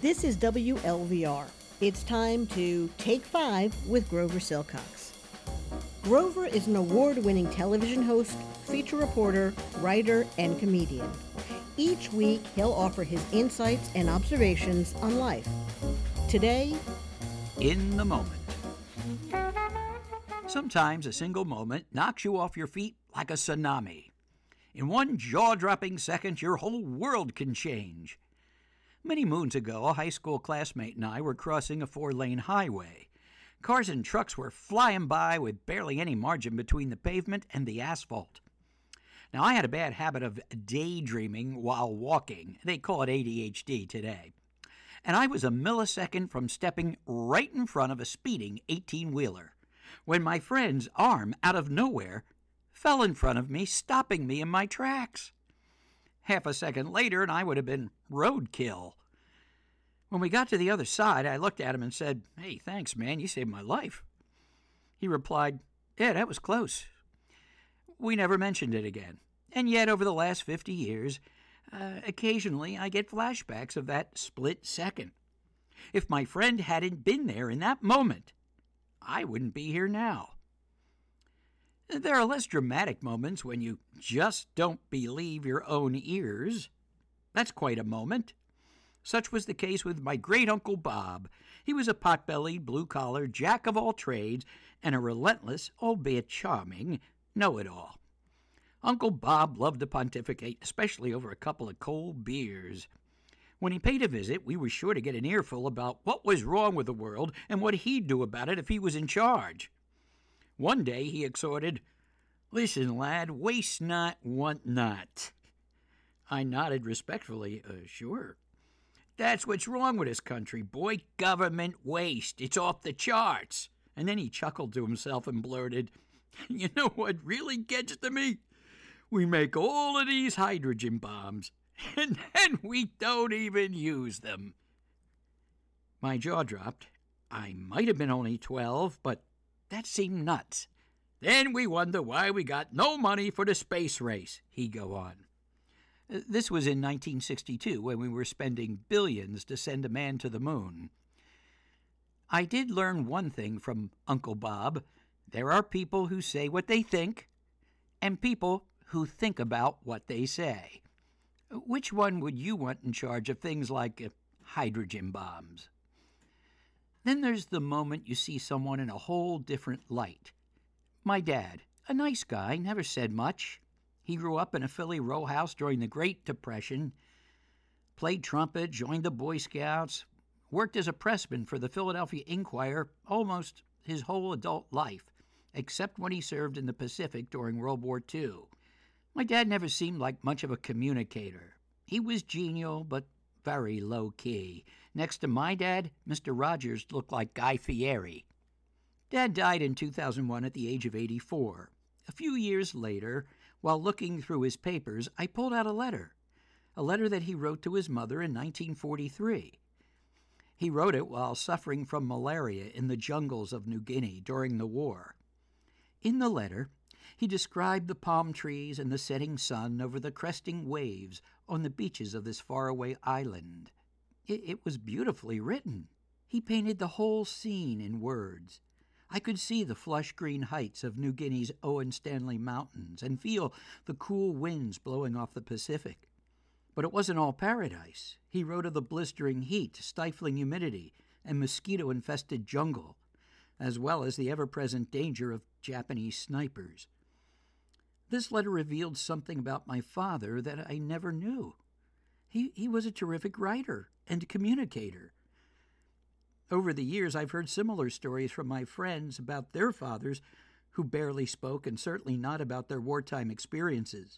This is WLVR. It's time to Take 5 with Grover Silcox. Grover is an award-winning television host, feature reporter, writer, and comedian. Each week, he'll offer his insights and observations on life. Today, In the moment. Sometimes a single moment knocks you off your feet like a tsunami. In one jaw-dropping second, your whole world can change. Many moons ago, a high school classmate and I were crossing a 4-lane highway. Cars and trucks were flying by with barely any margin between the pavement and the asphalt. Now, I had a bad habit of daydreaming while walking. They call it ADHD today. And I was a millisecond from stepping right in front of a speeding 18-wheeler when my friend's arm, out of nowhere, fell in front of me, stopping me in my tracks. Half a second later, and I would have been roadkill. When we got to the other side, I looked at him and said, "Hey, thanks, man, you saved my life." He replied, "Yeah, that was close." We never mentioned it again. And yet, over the last 50 years, occasionally I get flashbacks of that split second. If my friend hadn't been there in that moment, I wouldn't be here now. There are less dramatic moments when you just don't believe your own ears. That's quite a moment. Such was the case with my great-uncle Bob. He was a pot-bellied, blue-collar, jack-of-all-trades, and a relentless, albeit charming, know-it-all. Uncle Bob loved to pontificate, especially over a couple of cold beers. When he paid a visit, we were sure to get an earful about what was wrong with the world and what he'd do about it if he was in charge. One day he exhorted, "Listen, lad, waste not, want not." I nodded respectfully, sure. "That's what's wrong with this country, boy. Government waste. It's off the charts." And then he chuckled to himself and blurted, "You know what really gets to me? We make all of these hydrogen bombs, and then we don't even use them." My jaw dropped. I might have been only 12, but that seemed nuts. "Then we wonder why we got no money for the space race," he'd go on. This was in 1962, when we were spending billions to send a man to the moon. I did learn one thing from Uncle Bob. There are people who say what they think, and people who think about what they say. Which one would you want in charge of things like hydrogen bombs? Then there's the moment you see someone in a whole different light. My dad, a nice guy, never said much. He grew up in a Philly row house during the Great Depression, played trumpet, joined the Boy Scouts, worked as a pressman for the Philadelphia Inquirer almost his whole adult life, except when he served in the Pacific during World War II. My dad never seemed like much of a communicator. He was genial, but very low-key. Next to my dad, Mr. Rogers looked like Guy Fieri. Dad died in 2001 at the age of 84. A few years later, while looking through his papers, I pulled out a letter that he wrote to his mother in 1943. He wrote it while suffering from malaria in the jungles of New Guinea during the war. In the letter, he described the palm trees and the setting sun over the cresting waves on the beaches of this faraway island. It was beautifully written. He painted the whole scene in words. I could see the flush green heights of New Guinea's Owen Stanley Mountains and feel the cool winds blowing off the Pacific. But it wasn't all paradise. He wrote of the blistering heat, stifling humidity, and mosquito-infested jungle, as well as the ever-present danger of Japanese snipers. This letter revealed something about my father that I never knew. He was a terrific writer and communicator. Over the years, I've heard similar stories from my friends about their fathers who barely spoke, and certainly not about their wartime experiences.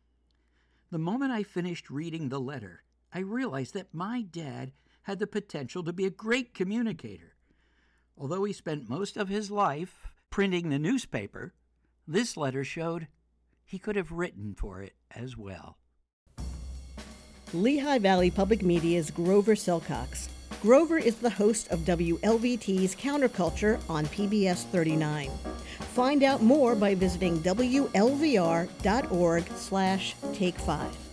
The moment I finished reading the letter, I realized that my dad had the potential to be a great communicator. Although he spent most of his life printing the newspaper, this letter showed he could have written for it as well. Lehigh Valley Public Media's Grover Silcox. Grover is the host of WLVT's Counterculture on PBS 39. Find out more by visiting WLVR.org/Take 5.